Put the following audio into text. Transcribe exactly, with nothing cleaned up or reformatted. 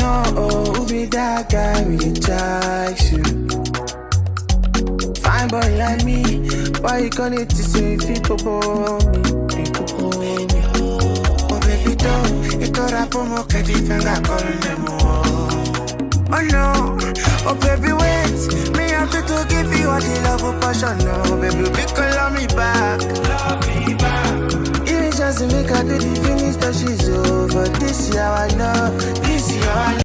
know, oh, who be that guy really likes you? Fine boy like me, why you gonna to say people for me? People for me. Oh baby, don't you thought I put more candy finger calling them oh no, oh baby wait, me have to give you all the love of passion. No baby, we can love me back, love me back. Even just to make her do the finish that she's over. This year I know, this year I know.